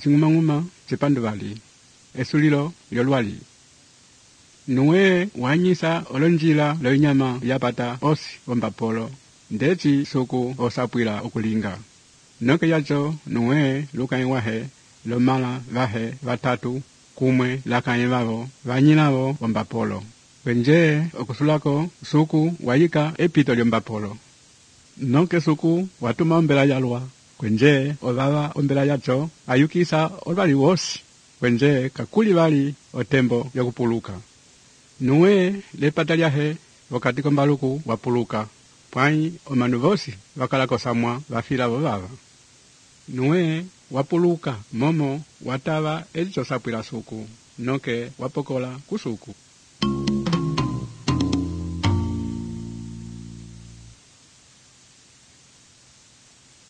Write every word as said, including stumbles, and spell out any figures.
zingumanguma zipanduvali, esulilo lyolwali. Nuwe wanyisa olonjila loinyama yapata osi ombapolo, ndeti suku osapwila okulinga. Noke yacho nuwe lukai wahe, lomala vahe vatatu, kumwe lakai vavo, vanyinavo ombapolo. Kwenje okusulako suku wayika epito lyombapolo. Noke suku watuma ombela yalwa. Kwenje ovava ombela yacho ayukisa olwali wosi. Kwenje kakuli vali otembo yokupuluka. Nuwe lepata lyahe wakati kombaluku wapuluka. Pwai omanu vosi wakalako samwa vafila vovava. Nuwe wapuluka momo watava elicho sapwila suku. Noke wapokola kusuku.